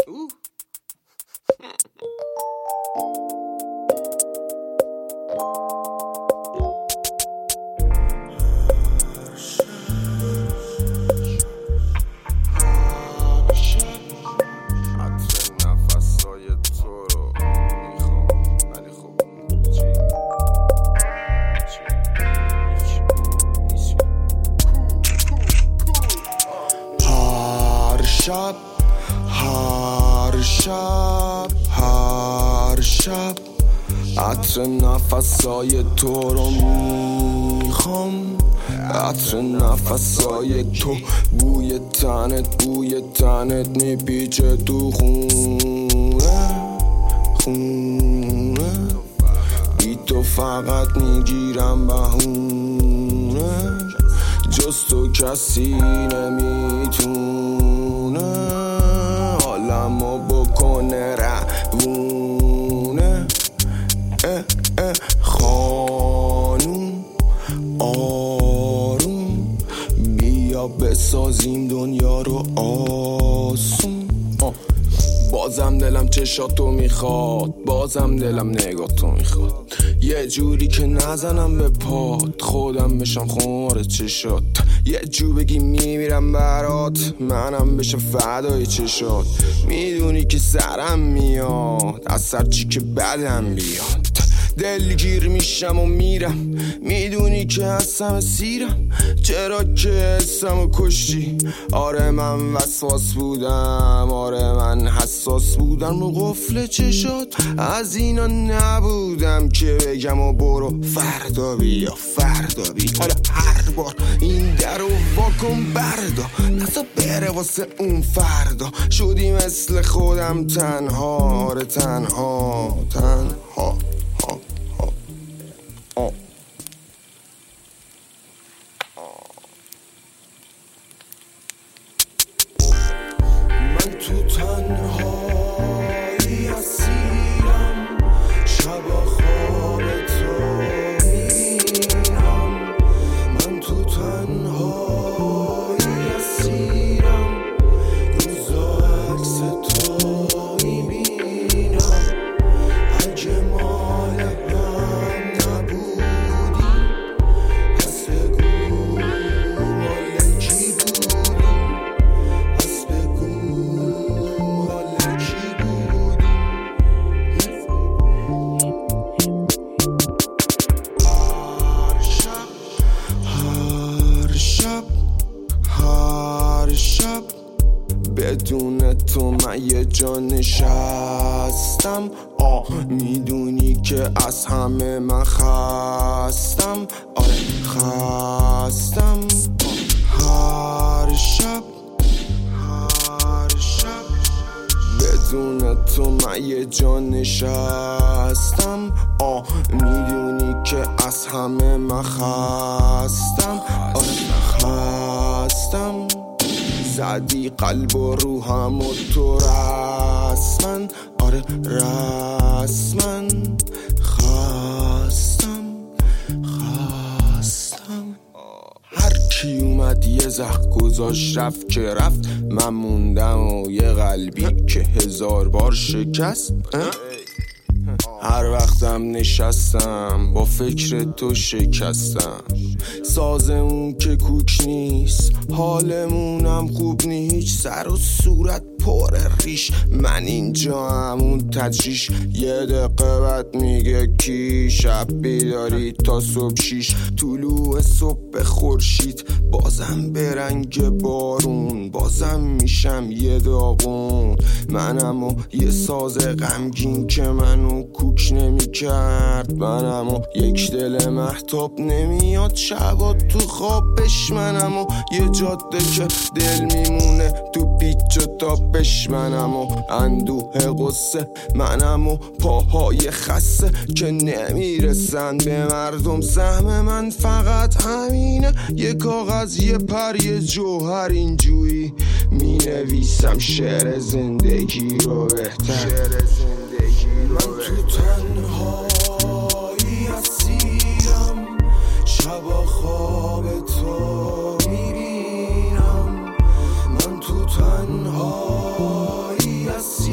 هر شب عطر نفسای تو رو میخوام، عطر نفسای تو، بوی تنت میپیچه تو خونه بی تو فقط میگیرم بهونه، جز تو کسی نمیتونه حالمو بکنه روونه. خانوم آروم بیا بسازیم دنیا رو آسون. بازم دلم چشاتو میخواد، بازم دلم نگاتو میخواد، یه جوری که نزنم به پات، خودم بشم خمار چشات، یه جو بگی میمیرم برات، منم بشم فدای چشات. میدونی که سرم میاد از سرچی که بدم بیاد، دلگیر میشم و میرم، میدونی که هستم سیرم، چرا که حسمو کشتی. آره من وسواس بودم، آره من حساس بودم رو قفل چشات، از اینا نبودم که بگم و برو فردا بیا فردا بیا. حالا هر بار این در رو واکن بردا، نسا بره واسه اون فردا، شدی مثل خودم تنها، آره تنها من تو تنهایی اسیرم، شبا خواب تو میبینم، من تو تنهایی اسیرم، روزا عکس تو میبینم، اگه مال هم نبودی پس بگو مال کی بودی، پس بگو مال کی بودی. هر شب بدون تو من یه جا نشستم، میدونی که از همه من خستم، آره خستم. هر شب بدون تو من یه جا نشستم، میدونی که از همه من خستم، آره خستم. زدی قلب و روحم و تو رسمن، آره رسمن. خستم هر کی اومد یه زخ گذاشت رفت که رفت، من موندم و یه قلبی که 1000 بار شکست. هر وقتم نشستم با فکر تو شکستم، سازمون که کوک نیست، حالمونم خوب نیست، هیچ سر و صورت پر ریش، من اینجا همون تجریش، یه دقیقه بعد میگه کی، شب بیداری تا صبح 6، طلوع صبح خورشید، بازم به رنگ بارون، بازم میشم یه داغون، منم و یه ساز غمگین که منو کوک نمیکرد، منم و یک دل مهتاب نمیاد شبا تو خوابش، منم و یه جاده که دل میمونه تو پیچ و تابش، منم و اندوه قصه، منم و پاهای خسته که نمیرسن به مردم، سهم من فقط همینه، یه کاغذ یه پر یه جوهر، اینجوری مینویسم شعر زندگی رو بهتر. من تو تنهایی اسیرم، شبا خواب تو میبینم، من تو تنهایی اسیرم.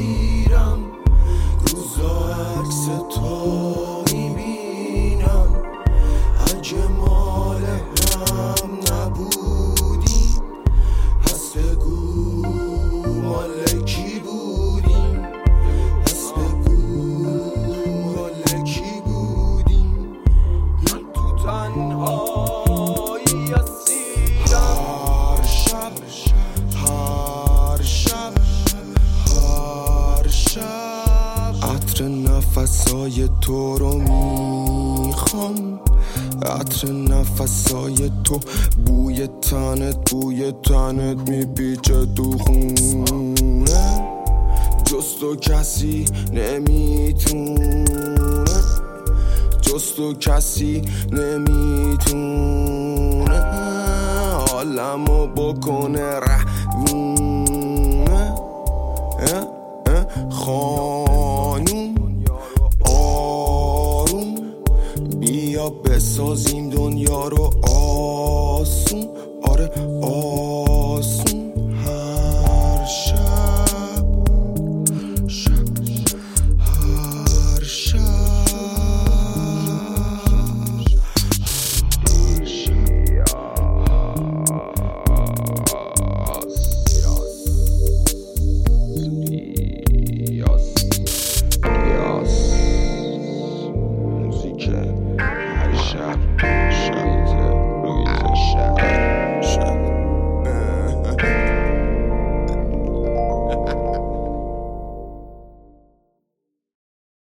نفسای تو رو میخوام، عطر نفسای تو، بوی تنت میپیچه تو خونه، جز تو کسی نمیتونه، جز تو کسی نمیتونه حالمو بکنه روونه.